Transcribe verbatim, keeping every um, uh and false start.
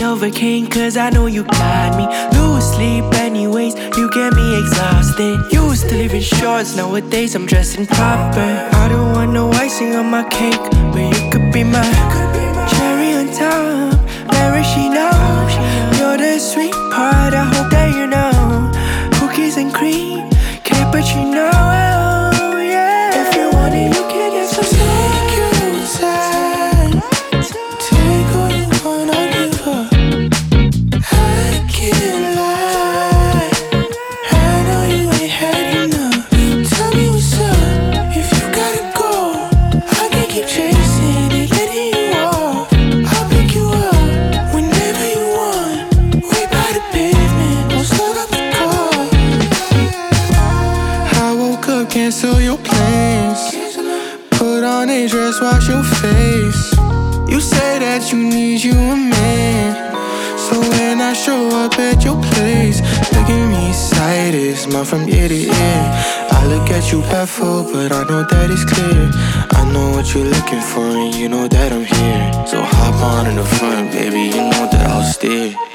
Novocaine, cause I know you got me. Lose sleep anyways, you get me exhausted. Used to live in shorts, nowadays I'm dressing proper. I don't want no icing on my cake, but you could be my cherry on top, maraschino. You're the sweet part, I hope that you know. Cookies and cream, cappuccino, yeah. If you want it, you can get some take you inside. Take all you want, I'll give up. I can't lie, I know you ain't had enough. Tell me what's up, if you gotta go, I can keep chasing it, letting you off. I'll pick you up whenever you want. Way by the pavement, don't slow up the car. I woke up, cancel your plans. Put on a dress, wash your face. You say that you need you a man, so when I show up at your place, look at me sideways, mouth from ear to ear. I look at you baffled, but I know that it's clear. I know what you're looking for, and you know that I'm here. So hop on in the front, baby, you know that I'll steer.